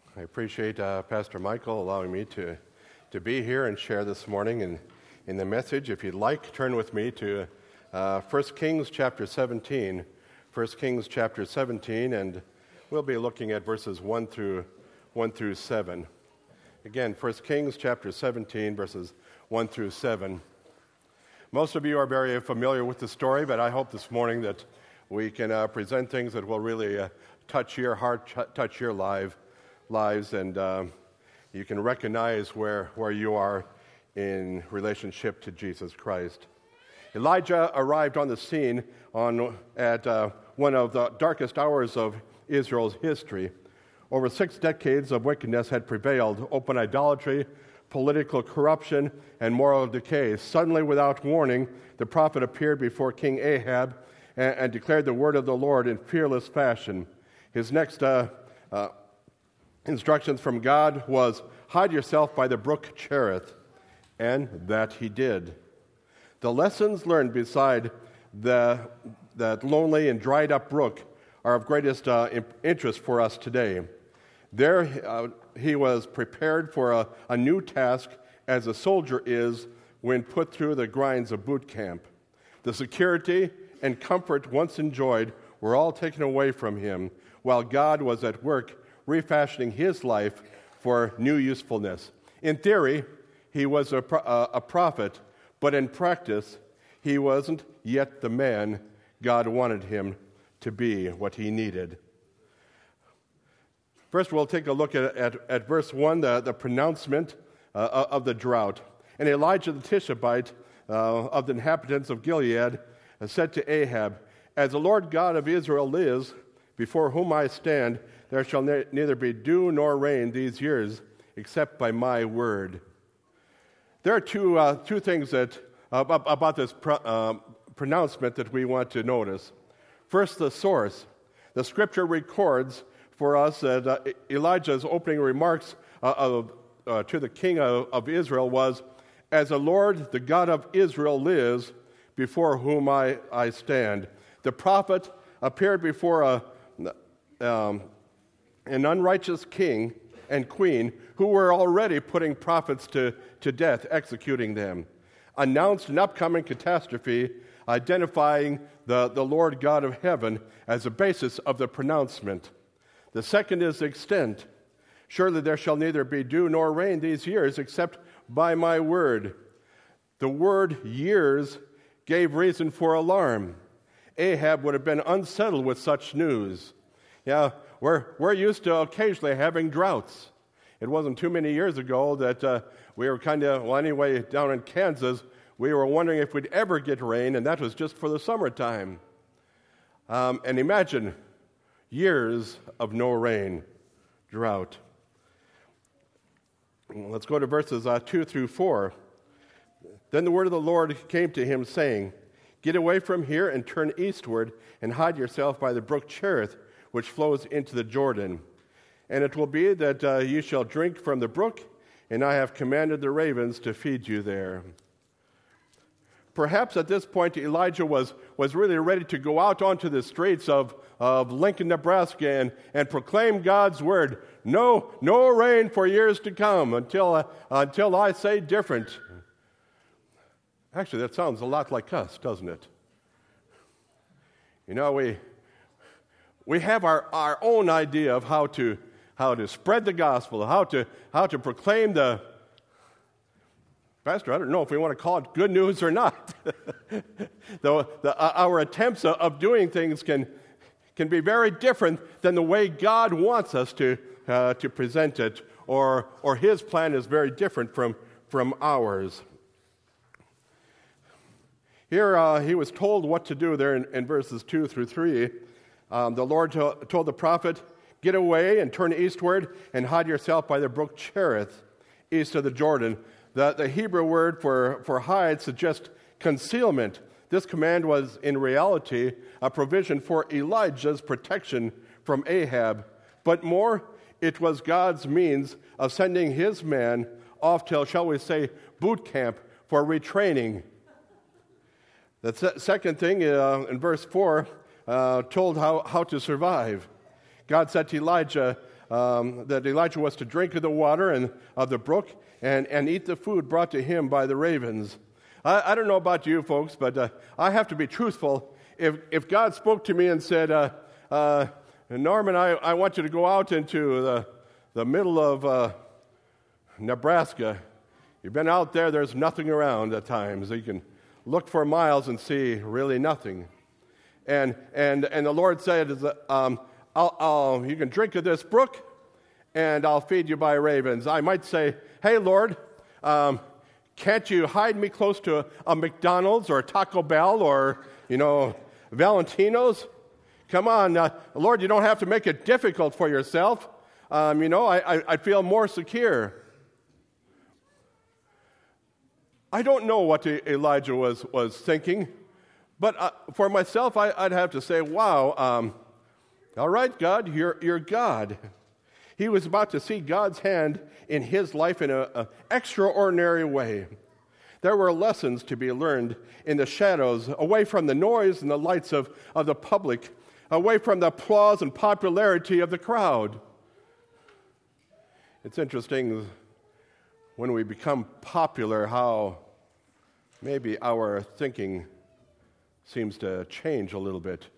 I appreciate Pastor Michael allowing me to be here and share this morning in the message. If you'd like, turn with me to 1 Kings chapter 17. 1 Kings chapter 17, and we'll be looking at verses 1 through 7. Again, 1 Kings chapter 17, verses 1 through 7. Most of you are very familiar with the story, but I hope this morning that we can present things that will really touch your heart, touch your lives, and you can recognize where you are in relationship to Jesus Christ. Elijah arrived on the scene at one of the darkest hours of Israel's history. Over 6 decades of wickedness had prevailed: open idolatry, political corruption, and moral decay. Suddenly, without warning, the prophet appeared before King Ahab and declared the word of the Lord in fearless fashion. His next instructions from God was, "Hide yourself by the brook Cherith," and that he did. The lessons learned beside that lonely and dried-up brook are of greatest interest for us today. There he was prepared for a new task, as a soldier is when put through the grinds of boot camp. The security and comfort once enjoyed were all taken away from him, while God was at work refashioning his life for new usefulness. In theory, he was a prophet, but in practice, he wasn't yet the man God wanted him to be, what he needed. First, we'll take a look at verse 1, the pronouncement of the drought. And Elijah the Tishbite of the inhabitants of Gilead said to Ahab, "As the Lord God of Israel lives, before whom I stand, there shall neither be dew nor rain these years, except by my word." There are two things about this pronouncement that we want to notice. First, the source. The Scripture records for us that Elijah's opening remarks to the king of Israel was, "As the Lord, the God of Israel, lives, before whom I stand." The prophet appeared before an unrighteous king and queen who were already putting prophets to death, executing them, announced an upcoming catastrophe, identifying the Lord God of heaven as the basis of the pronouncement. The second is the extent. "Surely there shall neither be dew nor rain these years, except by my word." The word "years" gave reason for alarm. Ahab would have been unsettled with such news. Yeah, we're used to occasionally having droughts. It wasn't too many years ago that we were anyway, down in Kansas, we were wondering if we'd ever get rain, and that was just for the summertime. And imagine years of no rain, drought. Let's go to verses 2 through 4. Then the word of the Lord came to him, saying, "Get away from here and turn eastward, and hide yourself by the brook Cherith, which flows into the Jordan. And it will be that you shall drink from the brook, and I have commanded the ravens to feed you there." Perhaps at this point Elijah was really ready to go out onto the streets of Lincoln, Nebraska, and proclaim God's word. No rain for years to come until I say different. Actually, that sounds a lot like us, doesn't it? You know, we have our own idea of how to spread the gospel, how to proclaim the... Pastor, I don't know if we want to call it good news or not. Our attempts of doing things can be very different than the way God wants us to present it, or His plan is very different from ours. Here he was told what to do there in verses 2 through 3. The Lord told the prophet, "Get away and turn eastward and hide yourself by the brook Cherith, east of the Jordan." The Hebrew word for hide suggests concealment. This command was in reality a provision for Elijah's protection from Ahab, but more, it was God's means of sending his man off to, shall we say, boot camp for retraining. The second thing in verse 4 told how to survive. God said to Elijah, that Elijah was to drink of the water and of the brook and eat the food brought to him by the ravens. I don't know about you folks, but I have to be truthful. If God spoke to me and said, Norman, I want you to go out into the middle of Nebraska. You've been out there, there's nothing around at times. You can look for miles and see really nothing. And the Lord said, you can drink of this brook, and I'll feed you by ravens. I might say, hey, Lord, can't you hide me close to a McDonald's or a Taco Bell or, Valentino's? Come on, Lord, you don't have to make it difficult for yourself. I feel more secure. I don't know what Elijah was thinking, but for myself, I'd have to say, wow, all right, God, you're God. He was about to see God's hand in his life in an extraordinary way. There were lessons to be learned in the shadows, away from the noise and the lights of the public, away from the applause and popularity of the crowd. It's interesting when we become popular, how maybe our thinking seems to change a little bit.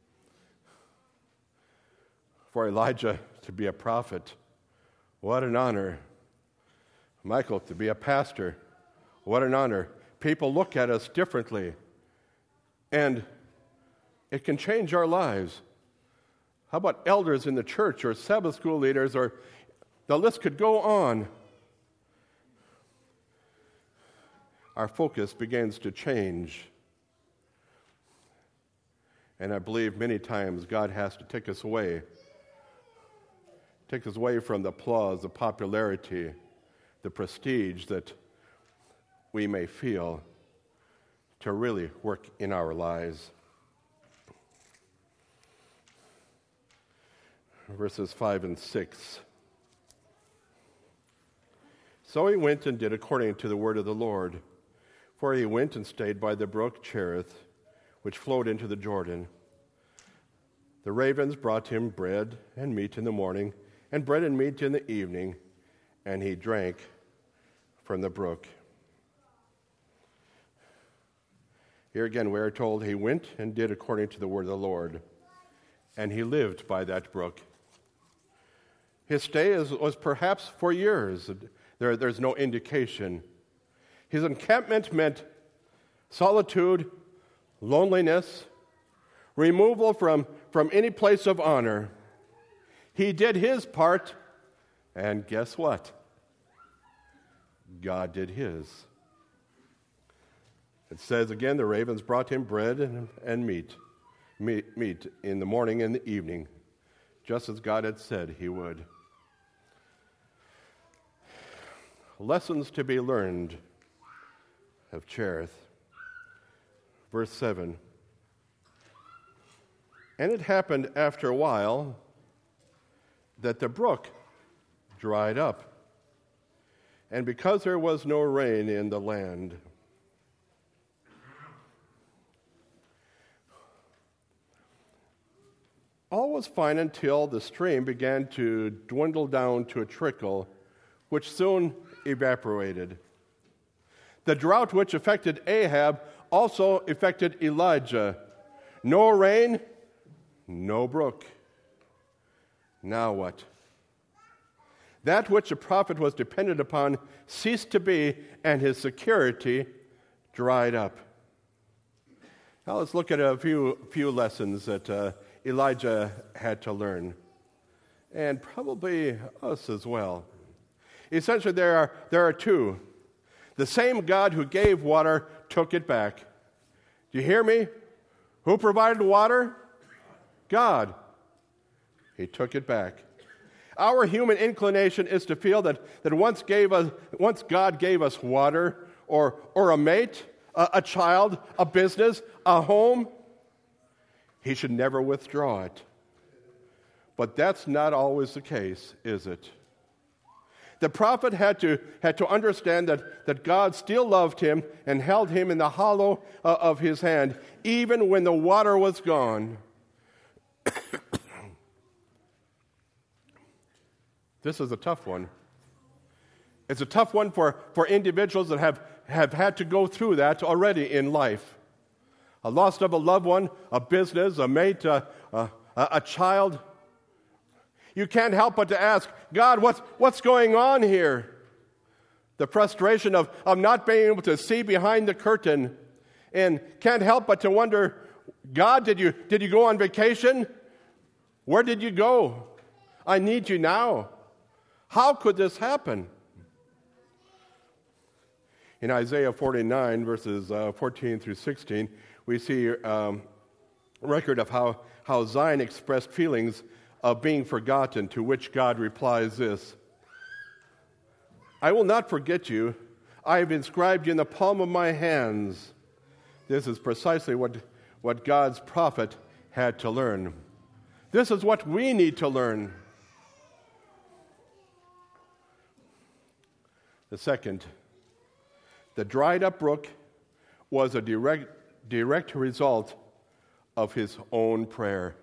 For Elijah to be a prophet, what an honor. Michael to be a pastor, what an honor. People look at us differently, and it can change our lives. How about elders in the church or Sabbath school leaders, or the list could go on. Our focus begins to change. And I believe many times God has to take us away from the applause, the popularity, the prestige that we may feel, to really work in our lives. Verses 5 and 6. So he went and did according to the word of the Lord. For he went and stayed by the brook Cherith, which flowed into the Jordan. The ravens brought him bread and meat in the morning, and bread and meat in the evening, and he drank from the brook. Here again we are told he went and did according to the word of the Lord, and he lived by that brook. His stay was perhaps for years. There's no indication. His encampment meant solitude, loneliness, removal from any place of honor. He did his part, and guess what? God did his. It says again, the ravens brought him bread and meat in the morning and the evening, just as God had said he would. Lessons to be learned of Cherith. Verse 7. And it happened after a while that the brook dried up, and because there was no rain in the land. All was fine until the stream began to dwindle down to a trickle, which soon evaporated. The drought which affected Ahab also affected Elijah. No rain, no brook. Now what? That which the prophet was dependent upon ceased to be, and his security dried up. Now let's look at a few lessons that Elijah had to learn, and probably us as well. Essentially, there are two. The same God who gave water took it back. Do you hear me? Who provided water? God. He took it back. Our human inclination is to feel that once God gave us water, or a mate, a child, a business, a home, he should never withdraw it. But that's not always the case, is it? The prophet had to understand that God still loved him and held him in the hollow of his hand, even when the water was gone. This is a tough one. It's a tough one for individuals that have had to go through that already in life. A loss of a loved one, a business, a mate, a child. You can't help but to ask, God, what's going on here? The frustration of not being able to see behind the curtain, and can't help but to wonder, God, did you go on vacation? Where did you go? I need you now. How could this happen? In Isaiah 49, verses 14 through 16, we see a record of how Zion expressed feelings of being forgotten, to which God replies this: I will not forget you. I have inscribed you in the palm of my hands. This is precisely what God's prophet had to learn. This is what we need to learn. The second, the dried up brook was a direct result of his own prayer.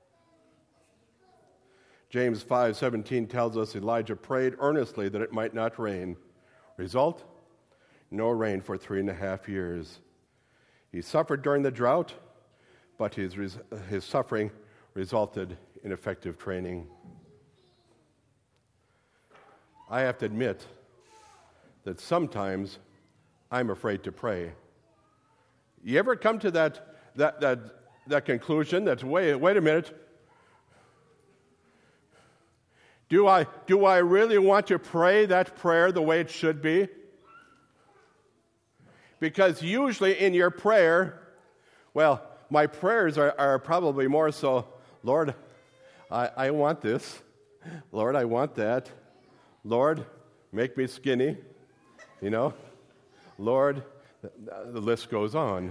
James 5:17 tells us Elijah prayed earnestly that it might not rain. Result? No rain for 3.5 years. He suffered during the drought, but his suffering resulted in effective training. I have to admit that sometimes I'm afraid to pray. You ever come to that conclusion that wait a minute? Do I really want to pray that prayer the way it should be? Because usually in your prayer, well, my prayers are probably more so, Lord, I want this. Lord, I want that. Lord, make me skinny. Lord, the list goes on.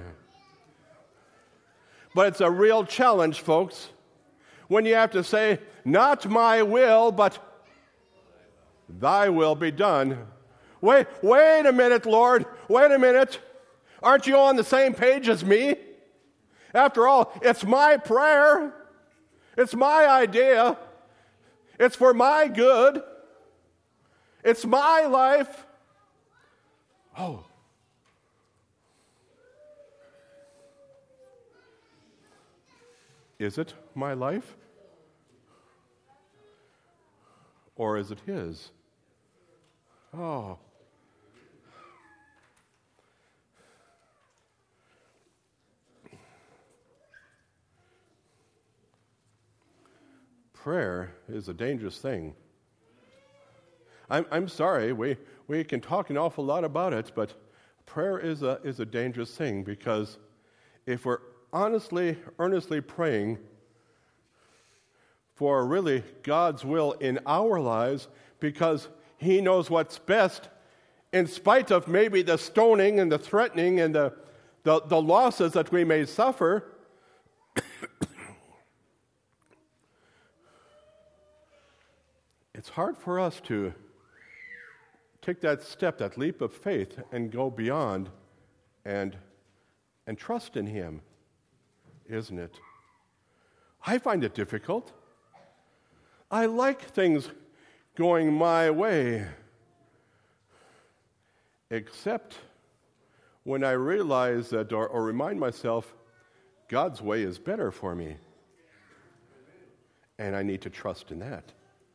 But it's a real challenge, folks, when you have to say, not my will, but thy will be done. Wait a minute, Lord. Wait a minute. Aren't you on the same page as me? After all, it's my prayer. It's my idea. It's for my good. It's my life. Oh. Is it my life? Or is it his? Oh. Prayer is a dangerous thing. I'm sorry, we can talk an awful lot about it, but prayer is a dangerous thing, because if we're earnestly praying for really God's will in our lives, because he knows what's best, in spite of maybe the stoning and the threatening and the losses that we may suffer, it's hard for us to take that step, that leap of faith, and go beyond and trust in him, isn't it? I find it difficult. I like things going my way, except when I realize that, or remind myself, God's way is better for me, and I need to trust in that.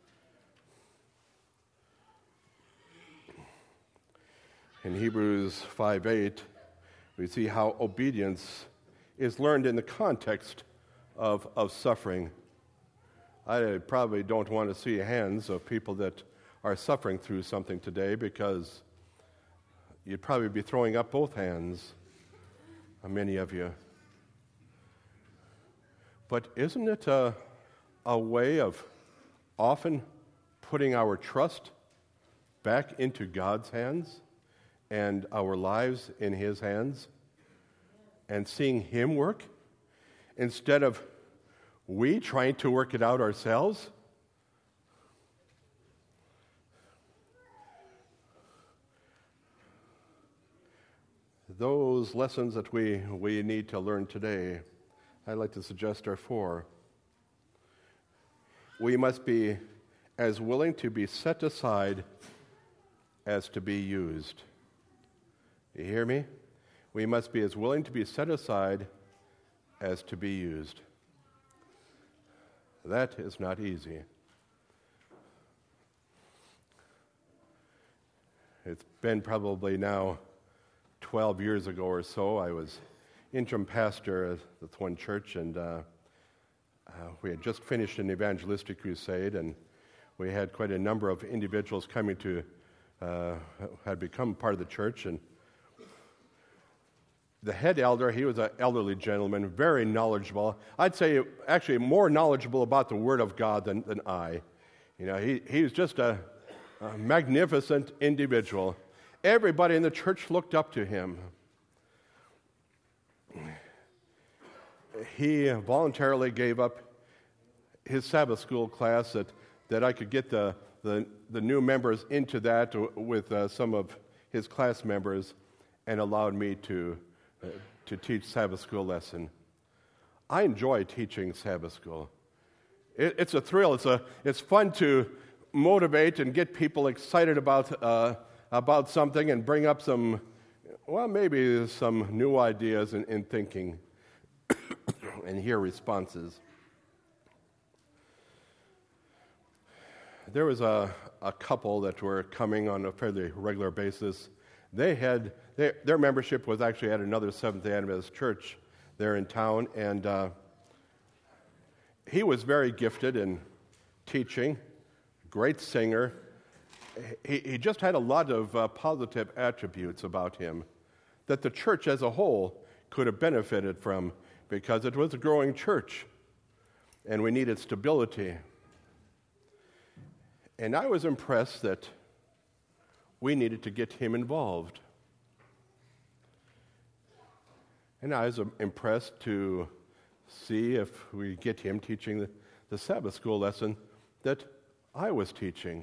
In Hebrews 5:8, we see how obedience is learned in the context of suffering. I probably don't want to see hands of people that are suffering through something today, because you'd probably be throwing up both hands, many of you. But isn't it a way of often putting our trust back into God's hands and our lives in his hands, and seeing him work instead of we trying to work it out ourselves? Those lessons that we need to learn today, I'd like to suggest are four. We must be as willing to be set aside as to be used. You hear me? We must be as willing to be set aside as to be used. That is not easy. It's been probably now 12 years ago or so. I was interim pastor at this one church, and we had just finished an evangelistic crusade, and we had quite a number of individuals coming to, had become part of the church, and the head elder, he was an elderly gentleman, very knowledgeable. I'd say actually more knowledgeable about the Word of God than I. You know, he was just a magnificent individual. Everybody in the church looked up to him. He voluntarily gave up his Sabbath school class that I could get the new members into that with some of his class members, and allowed me to teach Sabbath school lesson. I enjoy teaching Sabbath school. It's a thrill. It's fun to motivate and get people excited about something and bring up maybe some new ideas in thinking and hear responses. There was a couple that were coming on a fairly regular basis. Their membership was actually at another Seventh-day Adventist church there in town, and he was very gifted in teaching, great singer. He just had a lot of positive attributes about him that the church as a whole could have benefited from, because it was a growing church, and we needed stability. And I was impressed that we needed to get him involved. And I was impressed to see if we get him teaching the Sabbath school lesson that I was teaching.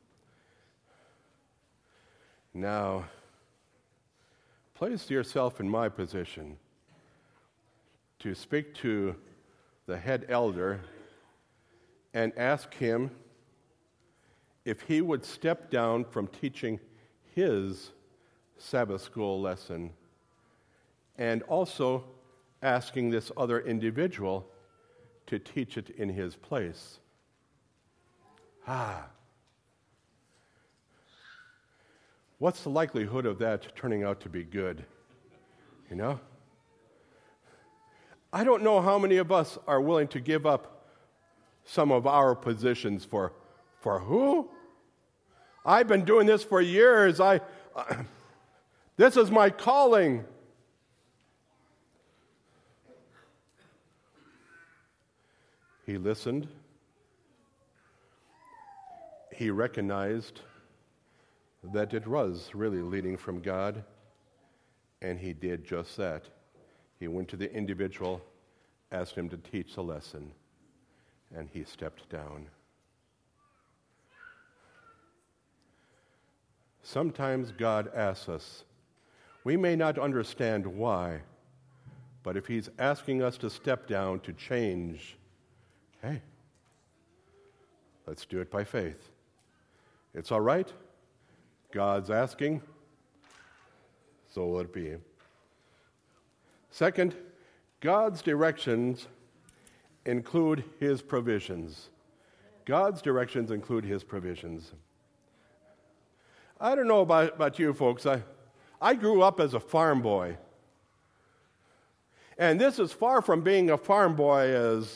Now, place yourself in my position to speak to the head elder and ask him if he would step down from teaching his Sabbath school lesson, and also asking this other individual to teach it in his place. What's the likelihood of that turning out to be good? You know? I don't know how many of us are willing to give up some of our positions for who? I've been doing this for years. This is my calling. He listened. He recognized that it was really leading from God, and he did just that. He went to the individual, asked him to teach the lesson, and he stepped down. Sometimes God asks us. We may not understand why, but if he's asking us to step down, to change, hey, let's do it by faith. It's all right. God's asking, so will it be. Second, God's directions include his provisions. God's directions include his provisions. I don't know about you folks. I grew up as a farm boy. And this is far from being a farm boy as,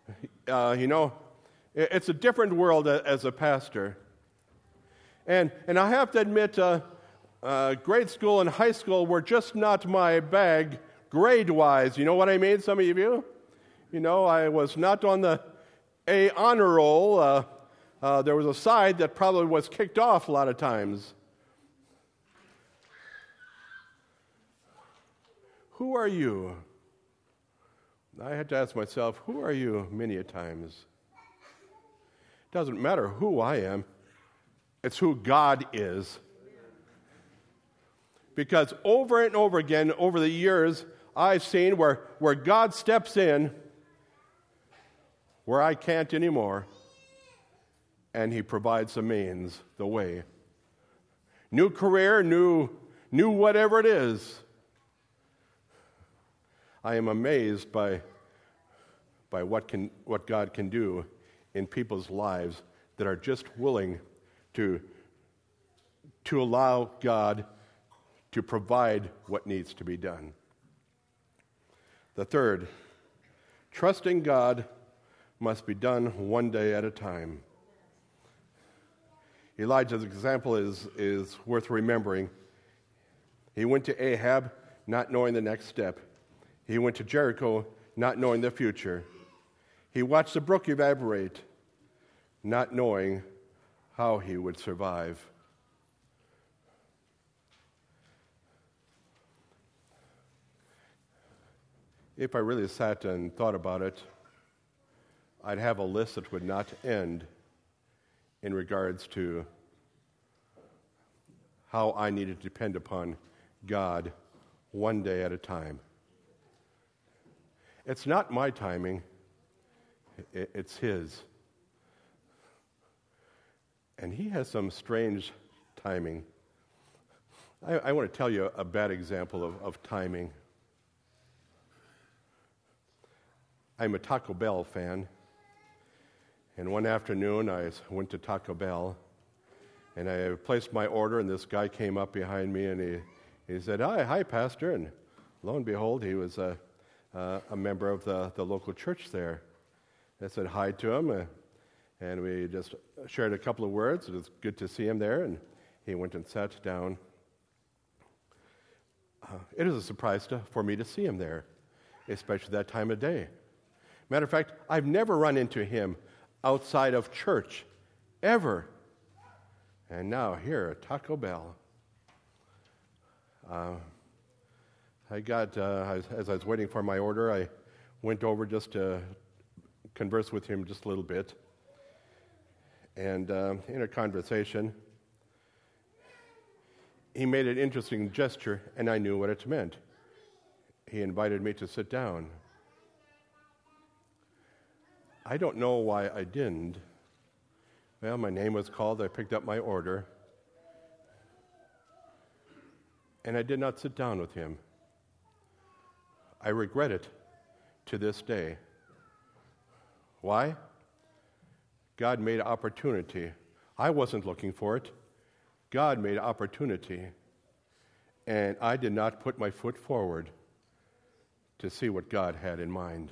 it's a different world as a pastor. And I have to admit, grade school and high school were just not my bag grade-wise. You know what I mean, some of you? You know, I was not on the A honor roll. There was a side that probably was kicked off a lot of times. Who are you? I had to ask myself, who are you many a times? It doesn't matter who I am. It's who God is. Because over and over again, over the years, I've seen where God steps in where I can't anymore. and he provides the means, the way. New career, new whatever it is. I am amazed by what God can do in people's lives that are just willing to allow God to provide what needs to be done. The third, trusting God must be done one day at a time. Elijah's example is worth remembering. He went to Ahab not knowing the next step. He went to Jericho not knowing the future. He watched the brook evaporate, not knowing how he would survive. If I really sat and thought about it, I'd have a list that would not end in regards to how I needed to depend upon God one day at a time. It's not my timing, it's His. And He has some strange timing. I want to tell you a bad example of timing. I'm a Taco Bell fan. And one afternoon, I went to Taco Bell, and I placed my order, and this guy came up behind me, and he said, hi, Pastor. And lo and behold, he was a member of the local church there. I said hi to him, and we just shared a couple of words. It was good to see him there, and he went and sat down. It was a surprise for me to see him there, especially that time of day. Matter of fact, I've never run into him outside of church, ever. And now here at Taco Bell. As I was waiting for my order, I went over just to converse with him just a little bit. And in a conversation, he made an interesting gesture, and I knew what it meant. He invited me to sit down. I don't know why I didn't. Well, my name was called. I picked up my order. And I did not sit down with him. I regret it to this day. Why? God made opportunity. I wasn't looking for it. God made opportunity. And I did not put my foot forward to see what God had in mind.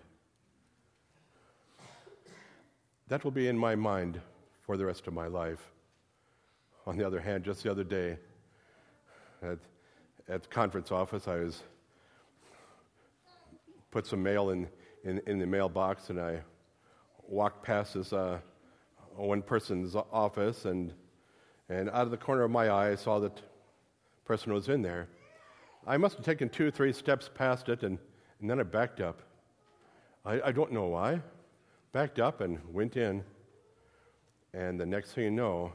That will be in my mind for the rest of my life. On the other hand, just the other day, at the conference office, I put some mail in the mailbox, and I walked past this one person's office, and out of the corner of my eye, I saw that person was in there. I must have taken 2-3 steps past it, and then I backed up. I don't know why. Backed up and went in, and the next thing you know,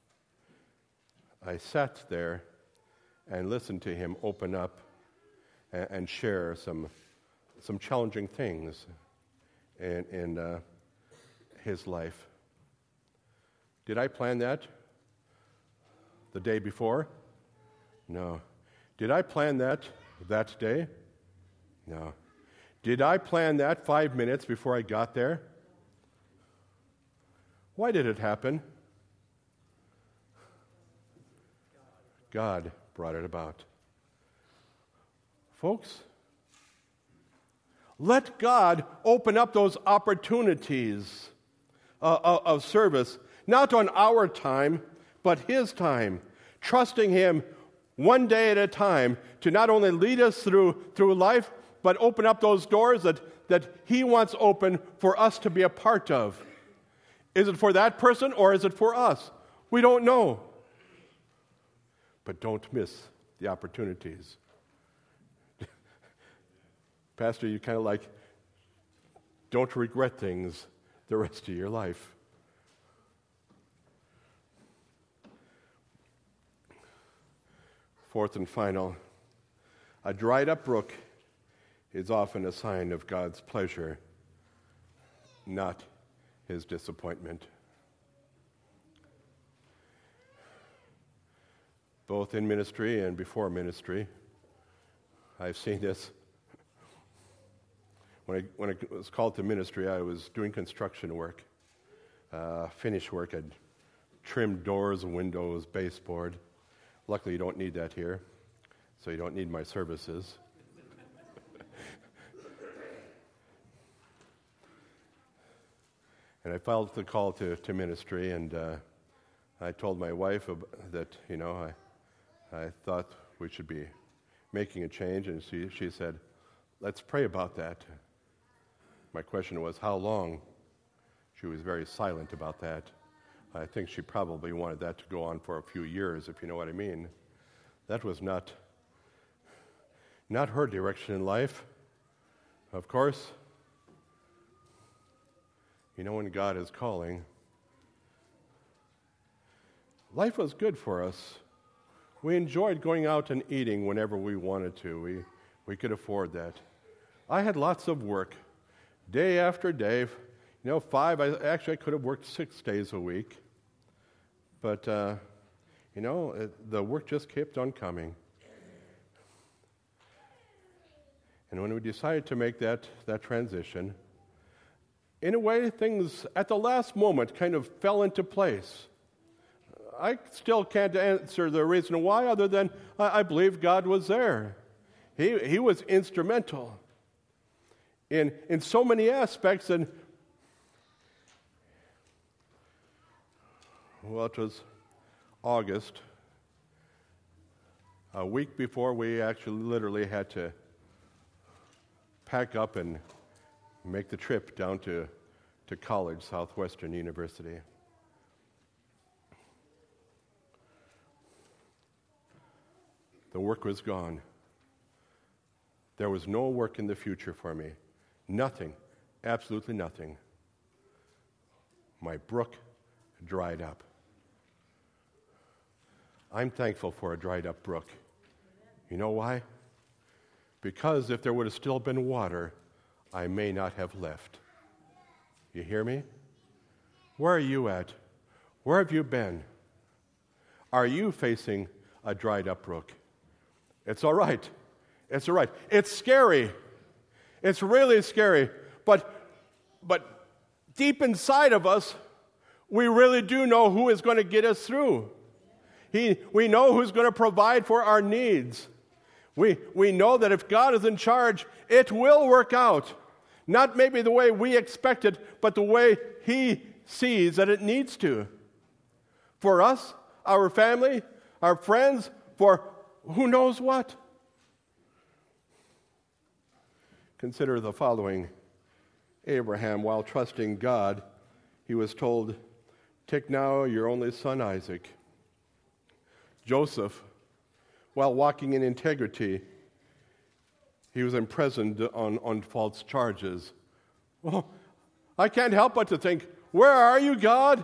I sat there and listened to him open up and share some challenging things in his life. Did I plan that the day before? No. Did I plan that day? No. Did I plan that 5 minutes before I got there? Why did it happen? God brought it about. Folks, let God open up those opportunities of service, not on our time, but His time, trusting Him one day at a time to not only lead us through life, but open up those doors that He wants open for us to be a part of. Is it for that person or is it for us? We don't know. But don't miss the opportunities. Pastor, you kind of like, don't regret things the rest of your life. Fourth and final, a dried up brook is often a sign of God's pleasure, not His disappointment. both in ministry and before ministry. I've seen this. When I was called to ministry, I was doing construction work, finish work. I'd trimmed doors, windows, baseboard. Luckily, you don't need that here, so you don't need my services. And I felt the call to ministry, and I told my wife that, I thought we should be making a change, and she said, let's pray about that. My question was, how long? She was very silent about that. I think she probably wanted that to go on for a few years, if you know what I mean. That was not her direction in life, of course. When God is calling, life was good for us. We enjoyed going out and eating whenever we wanted to. We could afford that. I had lots of work, day after day. I could have worked 6 days a week. But, the work just kept on coming. And when we decided to make that transition, in a way, things at the last moment kind of fell into place. I still can't answer the reason why, other than I believe God was there. He was instrumental in so many aspects. And, well, it was August, a week before we actually literally had to pack up and make the trip down to college, Southwestern University. The work was gone. There was no work in the future for me. Nothing, absolutely nothing. My brook dried up. I'm thankful for a dried up brook. You know why? Because if there would have still been water, I may not have left. You hear me? Where are you at? Where have you been? Are you facing a dried up brook? It's all right. It's all right. It's scary. It's really scary. But deep inside of us, we really do know who is going to get us through. We know who's going to provide for our needs. We know that if God is in charge, it will work out. Not maybe the way we expect it, but the way He sees that it needs to. For us, our family, our friends, for who knows what. Consider the following. Abraham, while trusting God, he was told, "Take now your only son Isaac." Joseph, while walking in integrity, he was imprisoned on false charges. Well, I can't help but to think, where are you, God?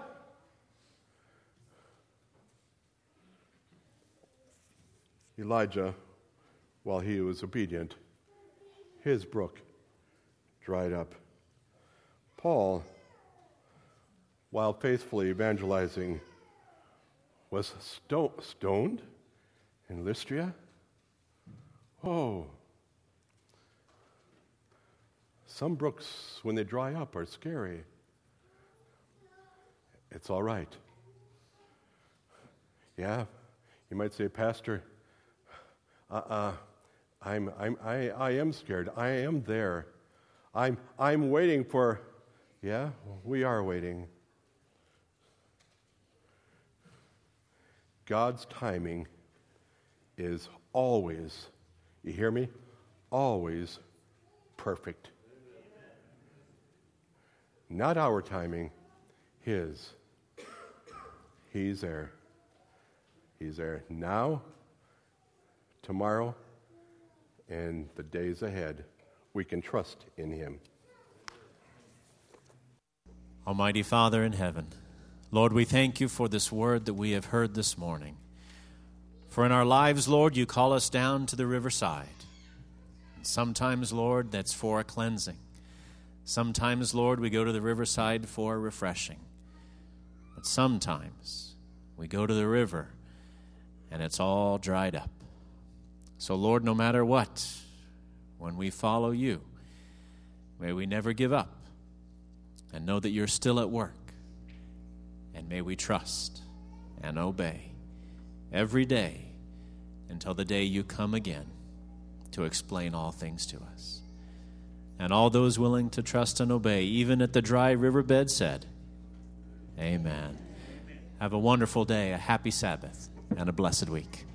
Elijah, while he was obedient, his brook dried up. Paul, while faithfully evangelizing, was stoned in Lystra. Oh, some brooks, when they dry up, are scary. It's all right. Yeah, you might say, Pastor, I am scared. I am there. I'm waiting for. Yeah, we are waiting. God's timing is always, you hear me? Always perfect. Not our timing, His. He's there. He's there now, tomorrow, and the days ahead. We can trust in Him. Almighty Father in heaven, Lord, we thank you for this word that we have heard this morning. For in our lives, Lord, you call us down to the riverside. And sometimes, Lord, that's for a cleansing. Sometimes, Lord, we go to the riverside for a refreshing. But sometimes we go to the river and it's all dried up. So, Lord, no matter what, when we follow you, may we never give up and know that you're still at work. And may we trust and obey every day until the day you come again to explain all things to us. And all those willing to trust and obey, even at the dry riverbed, said, Amen. Have a wonderful day, a happy Sabbath, and a blessed week.